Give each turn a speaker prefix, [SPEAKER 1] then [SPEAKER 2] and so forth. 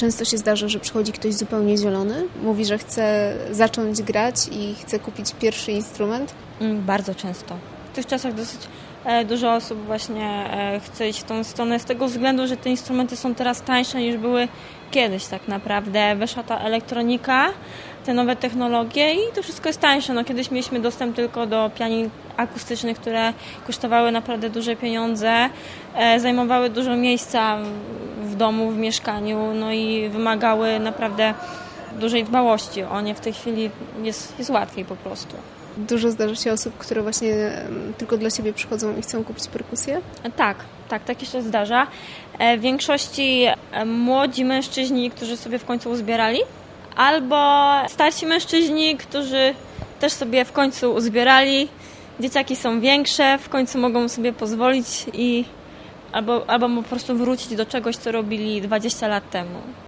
[SPEAKER 1] Często się zdarza, że przychodzi ktoś zupełnie zielony, mówi, że chce zacząć grać i chce kupić pierwszy instrument.
[SPEAKER 2] Bardzo często. W tych czasach dosyć dużo osób właśnie chce iść w tą stronę z tego względu, że te instrumenty są teraz tańsze niż były kiedyś tak naprawdę. Weszła ta elektronika, te nowe technologie i to wszystko jest tańsze. No, kiedyś mieliśmy dostęp tylko do pianin akustycznych, które kosztowały naprawdę duże pieniądze, zajmowały dużo miejsca w domu, w mieszkaniu, no i wymagały naprawdę dużej dbałości o nie. W tej chwili jest łatwiej po prostu.
[SPEAKER 1] Dużo zdarza się osób, które właśnie tylko dla siebie przychodzą i chcą kupić perkusję?
[SPEAKER 2] Tak się zdarza. W większości młodzi mężczyźni, którzy sobie w końcu uzbierali, albo starsi mężczyźni, którzy też sobie w końcu uzbierali. Dzieciaki są większe, w końcu mogą sobie pozwolić albo po prostu wrócić do czegoś, co robili 20 lat temu.